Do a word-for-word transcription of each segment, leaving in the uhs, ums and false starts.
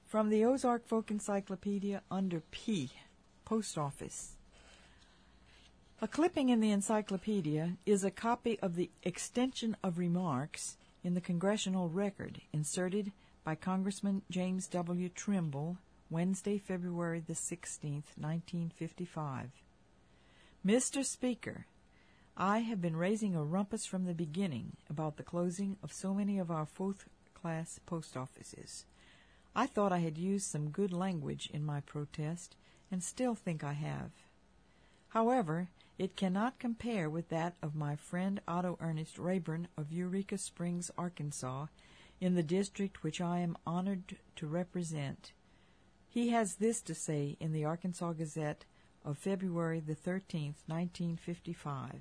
From the Ozark Folk Encyclopedia under P, Post Office. A clipping in the encyclopedia is a copy of the extension of remarks in the Congressional Record inserted by Congressman James W. Trimble, Wednesday, February the sixteenth, nineteen fifty-five. Mister Speaker, I have been raising a rumpus from the beginning about the closing of so many of our fourth-class post offices. I thought I had used some good language in my protest, and still think I have. However, it cannot compare with that of my friend Otto Ernest Rayburn of Eureka Springs, Arkansas, in the district which I am honored to represent. He has this to say in the Arkansas Gazette of February the thirteenth, nineteen fifty-five.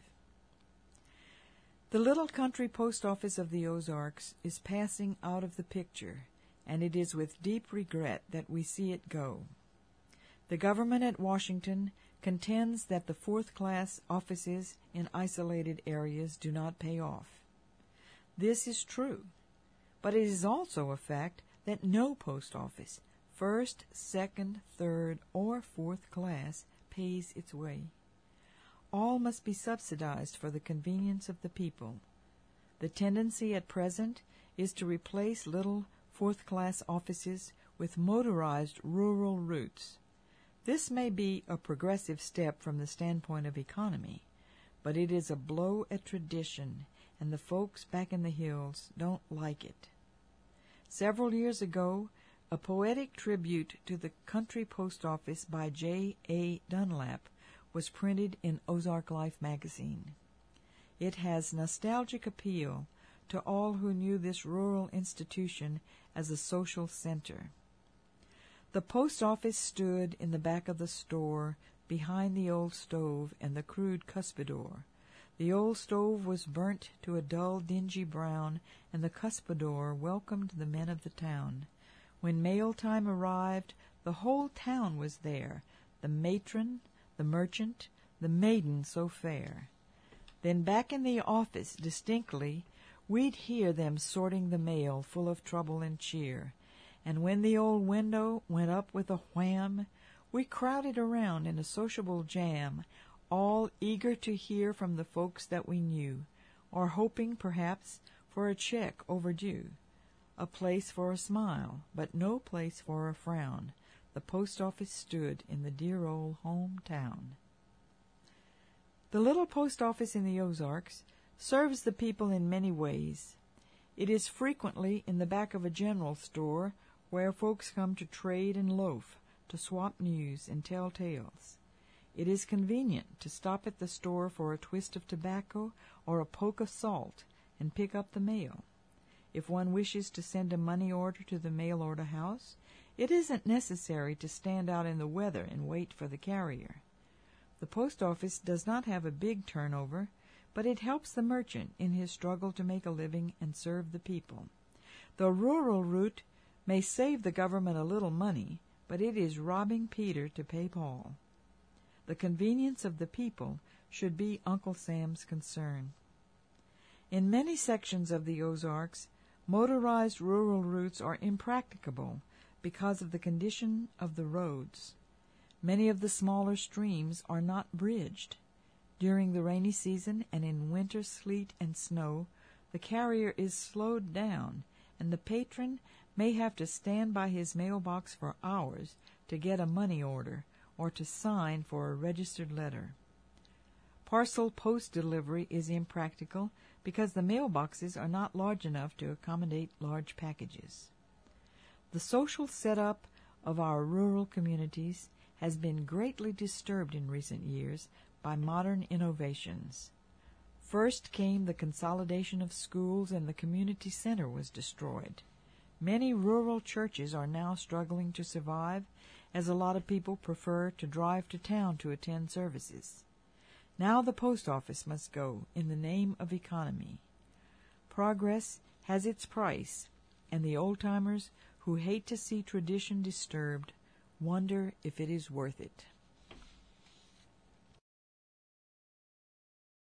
The little country post office of the Ozarks is passing out of the picture, and it is with deep regret that we see it go. The government at Washington contends that the fourth-class offices in isolated areas do not pay off. This is true, but it is also a fact that no post office, first, second, third, or fourth class, pays its way. All must be subsidized for the convenience of the people. The tendency at present is to replace little fourth-class offices with motorized rural routes. This may be a progressive step from the standpoint of economy, but it is a blow at tradition, and the folks back in the hills don't like it. Several years ago, a poetic tribute to the country post office by J A Dunlap was printed in Ozark Life magazine. It has nostalgic appeal to all who knew this rural institution as a social center. The post office stood in the back of the store, behind the old stove and the crude cuspidor. The old stove was burnt to a dull, dingy brown, and the cuspidor welcomed the men of the town. When mail time arrived, the whole town was there, the matron, the merchant, the maiden so fair. Then back in the office, distinctly, we'd hear them sorting the mail full of trouble and cheer. And when the old window went up with a wham, we crowded around in a sociable jam, all eager to hear from the folks that we knew, or hoping, perhaps, for a check overdue. A place for a smile, but no place for a frown. The post office stood in the dear old home town. The little post office in the Ozarks serves the people in many ways. It is frequently in the back of a general store where folks come to trade and loaf, to swap news and tell tales. It is convenient to stop at the store for a twist of tobacco or a poke of salt and pick up the mail. If one wishes to send a money order to the mail-order house, it isn't necessary to stand out in the weather and wait for the carrier. The post office does not have a big turnover, but it helps the merchant in his struggle to make a living and serve the people. The rural route may save the government a little money, but it is robbing Peter to pay Paul. The convenience of the people should be Uncle Sam's concern. In many sections of the Ozarks, motorized rural routes are impracticable because of the condition of the roads. Many of the smaller streams are not bridged. During the rainy season and in winter sleet and snow, the carrier is slowed down, and the patron may have to stand by his mailbox for hours to get a money order or to sign for a registered letter. Parcel post delivery is impractical because the mailboxes are not large enough to accommodate large packages. The social setup of our rural communities has been greatly disturbed in recent years by modern innovations. First came the consolidation of schools, and the community center was destroyed. Many rural churches are now struggling to survive, as a lot of people prefer to drive to town to attend services. Now the post office must go in the name of economy. Progress has its price, and the old-timers who hate to see tradition disturbed wonder if it is worth it.